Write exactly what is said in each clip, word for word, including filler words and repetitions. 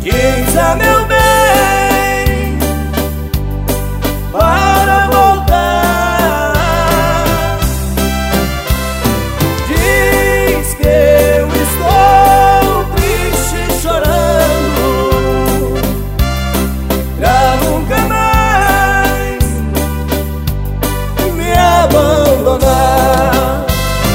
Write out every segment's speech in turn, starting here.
Diz a meu bem para voltar. Diz que eu estou triste, chorando, pra nunca mais me abandonar.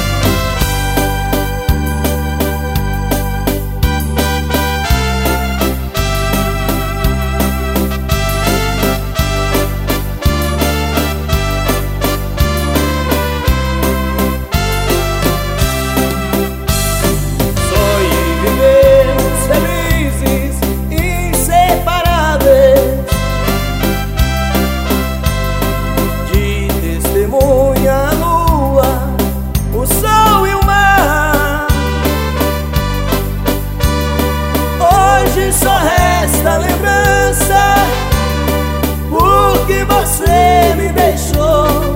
Só resta lembrança, porque você me deixou.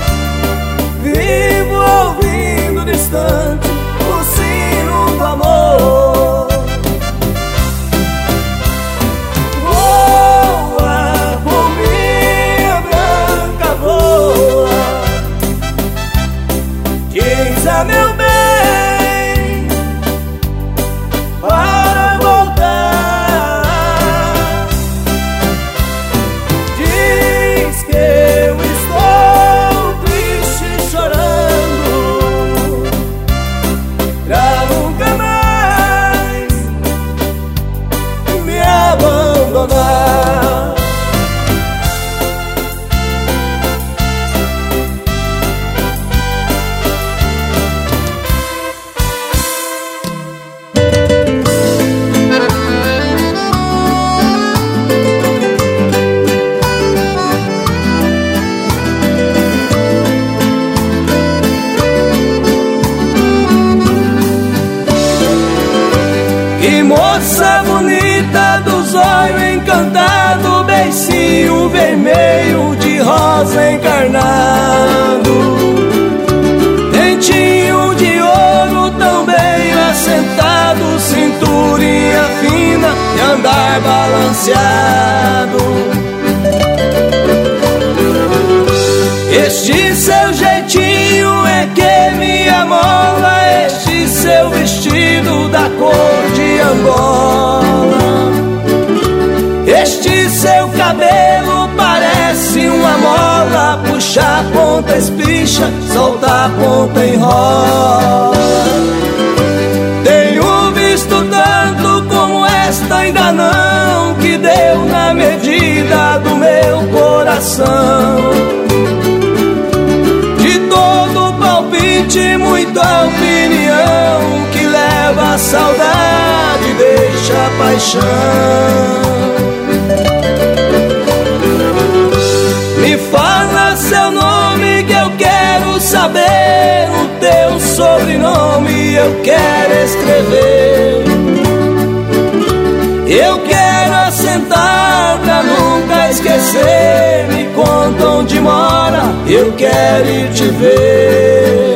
Vivo ouvindo distante o sino do amor. Voa, pombinha branca, voa. Diz a meu bem para voltar. Que moça bonita, dos olhos encantados, beicinho vermelho de rosa encarnado, dentinho de ouro tão bem assentado, cinturinha fina e andar balanceado. Este seu jeitinho é que me amola, este seu vestido da cor de Angola, este seu cabelo parece uma mola, puxa a ponta, espicha, solta a ponta, enrola. Tenho visto tanto como esta, ainda não, que deu na medida do meu coração. Muita opinião que leva a saudade e deixa a paixão. Me fala seu nome que eu quero saber, o teu sobrenome eu quero escrever. Eu quero assentar pra nunca esquecer. Me conta onde mora, eu quero ir te ver.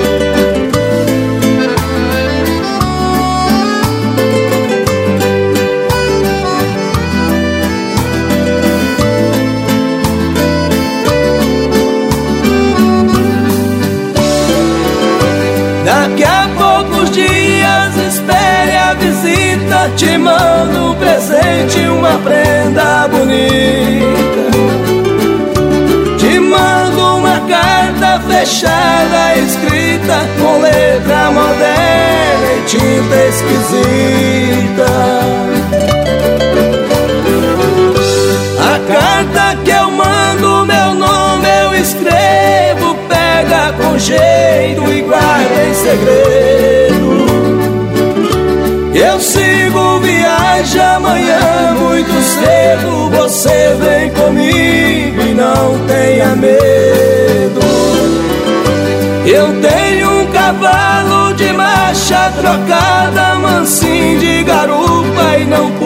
Daqui a poucos dias espere a visita, te mando um presente, uma prenda bonita. Te mando uma carta fechada, escrita com letra moderna e tinta esquisita. A carta que eu mando, meu nome eu escrevo, pega com jeito e guarda em segredo. Eu sigo viagem amanhã muito cedo, você vem comigo e não tenha medo. Eu tenho um cavalo de marcha trocada, mansinho de garupa e não